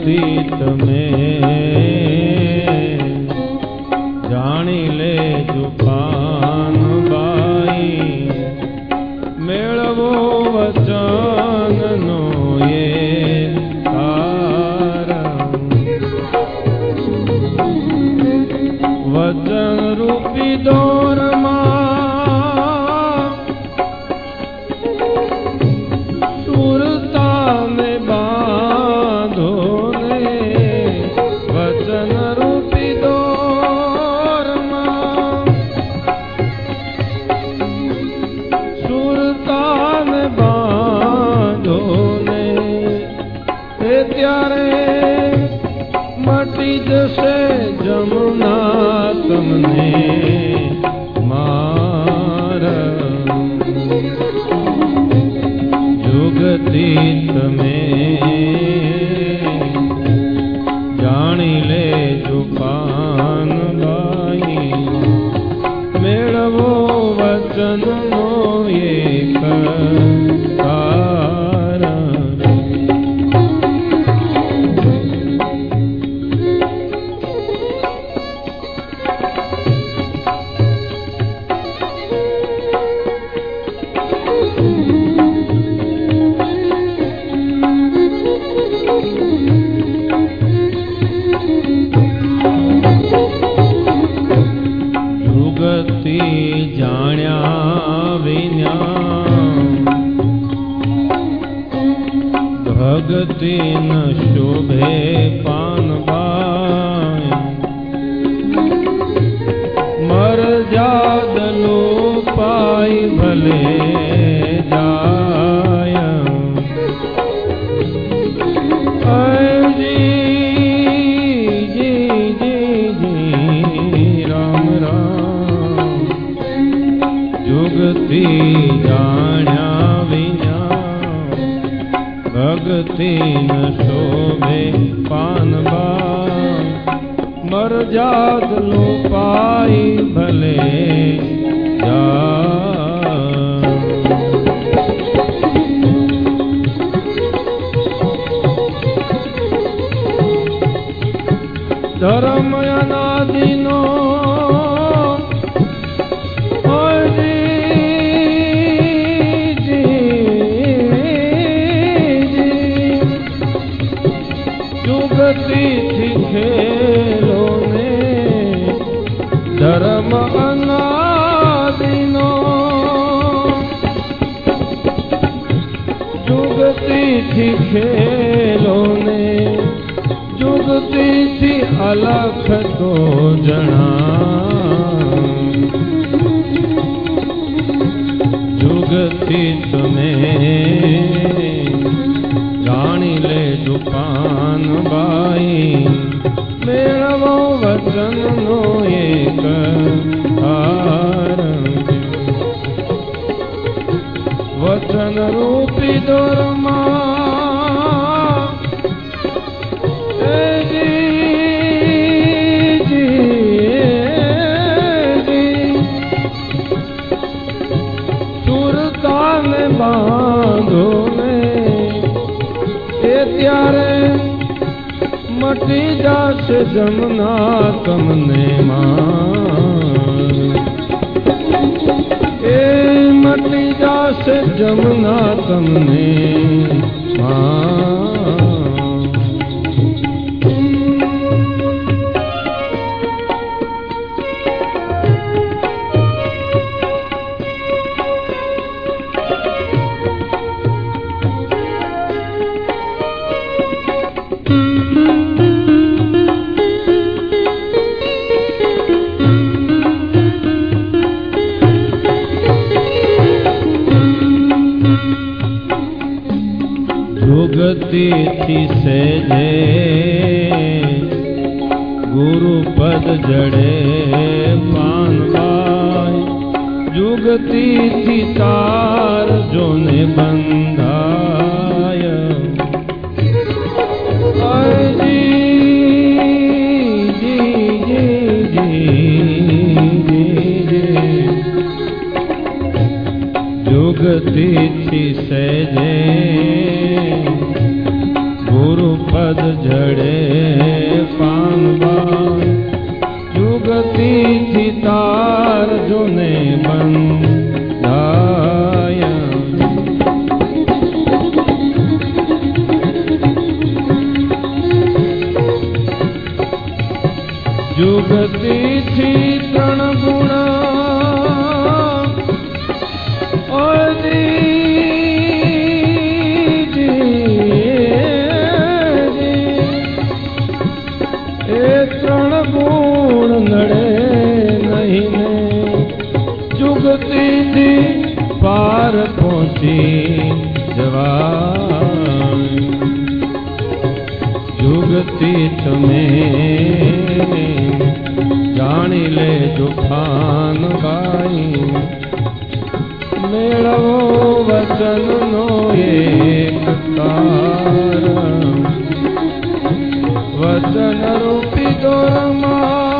तीत में जानी ले जुपान बाई मेळवो वचन नो ये कारण वचन रूपी दौर से जमुना तमने मार जुगतीत में जानी ले जुपान बाई मेळवो वचन नो एक भगति न शोभे पान बाई मर जाद लो पाई भले जाय जी जी जी जी राम राम जुगती जाण्या भगति न शोभे पान बाई मर जात लो पाई भले जा धर्म अनादिनो खेलो ने धर्म अनादिनो जुगती थी खेलो ने जुगती थी अलख तो जना जुगती तुम्हें जानी ले जुपान बाई मेळवो वचन नो एक कारण वचन रूपी दोरमा जी जी जी सुरता ने बांधो ने त्यारे मटी जासे जमुना तमने मार ए मटी जासे जमुना तमने मार जुगती थी सहजे गुरु पद जड़े पान बाई जुगती थी तार जोने बंधाय जी जी जी जी जुगती थी सहजे गुरु पद जड़े पानबाई जुगती थी तार जोने बंधाया जुगती थी तृण गुणा तृण गुण नड़े नहीं ने जुगती थी पार पहुंची जवान जुगती तुम्हें जानी ले जुफान गाई मेळवो वचन नो एक तार वचन रूपी दोरमा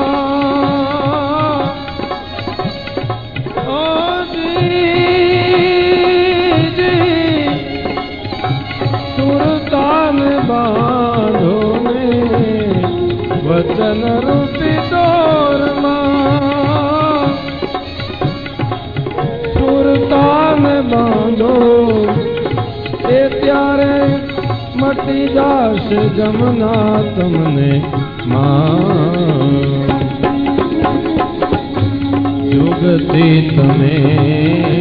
सुरतान बांधो ने वचन रूपी दोरमा सुरतान बांधो ए त्यारे मटी जाश जमना तुमने मां जुगती तमें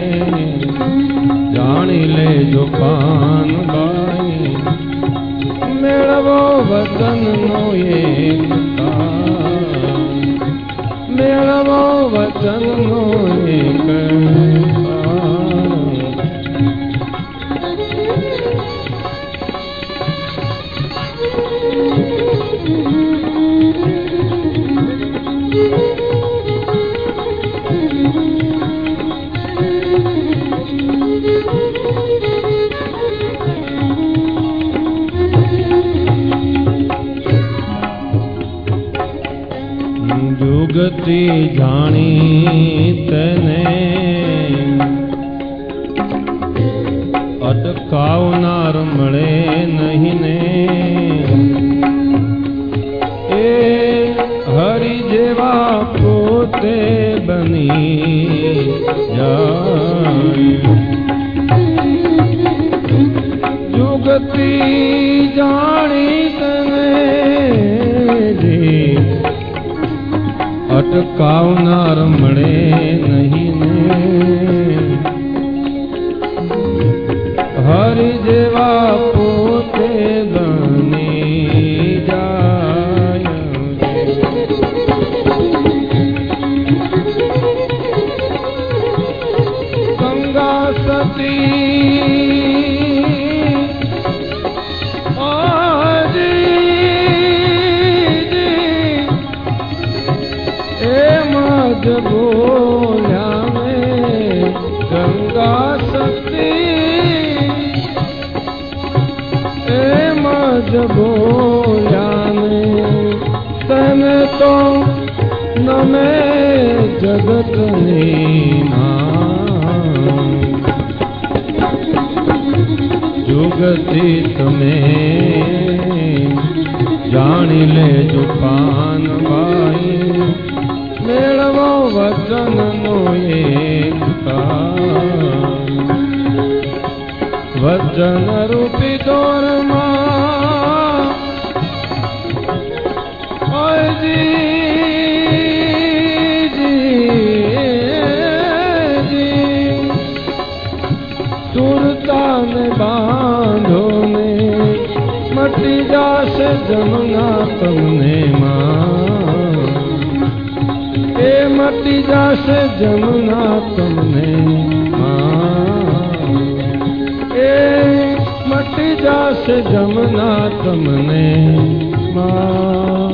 जानी ले जो पान बाई मेळवो वचन नो एक तार मेळवो वचन नो एक जुगती जानी तने अटकावनार मळे नहीं ने ए हरि जेवा पोते बनी जाय जुगती जानी तने अटकावनार मळे नहीं ने हरि जेवा पोते बनी जाय गंगा सती बोल्या में गंगा सती ए मज बोल्या में तन तो न में जगत नीमा जुगती तुम्हें जानी ले जुपान बाई मेळवो वचन नो एक तार वचन रूपी दोरमा जी जी जी सुरता में बांधो ने मटी जासे जमुना तुमने ए मटी जासे जमुना तुमने ए मटी जासे जमुना तुमने मां